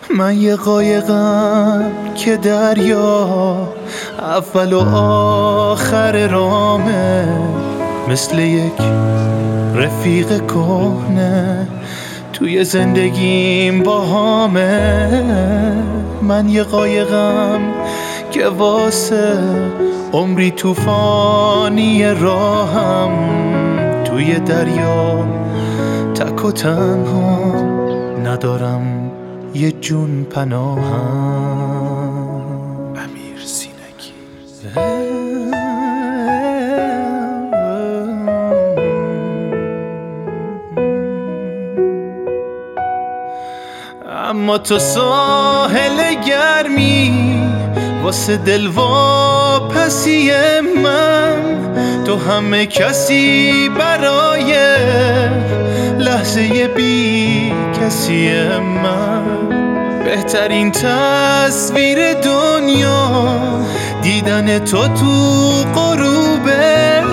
من یه قایقم که دریا اول و آخر رامه، مثل یک رفیق کهنه توی زندگیم باهامه. من یه قایقم که واسه عمری طوفانی راهم، توی دریا تک و تنها ندارم یه جون پناهم. امیر سینگی. اما تو ساحل گرمی واسه دلواپسی من، تو همه کسی برای لحظه بی کسی من. بهترین تصویر دنیا دیدن تو غروبه،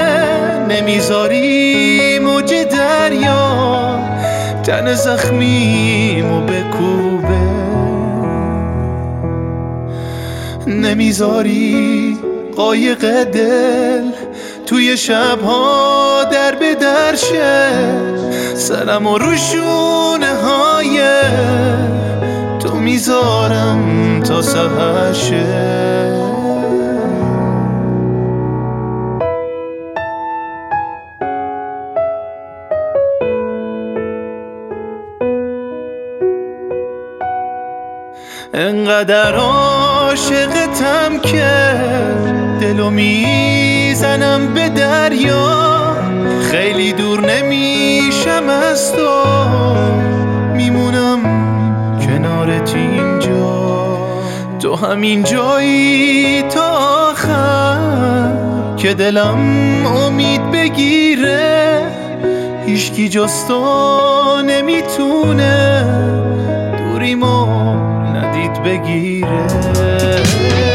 نمیذاری موج دریا تن زخمیمو بکوبه، نمیذاری قایق دل توی شبها در به در شه، سرمو رو شونه های تو میذارم تا سحر شه. انقدر عاشقتم که دلو میزنم به دریا، خیلی دور نمیشم از تو، میمونم کنارت اینجا. تو همین جایی تا آخر که دلم امید بگیره، هیچکی جز تو نمیتونه دوریمو ندید بگیره.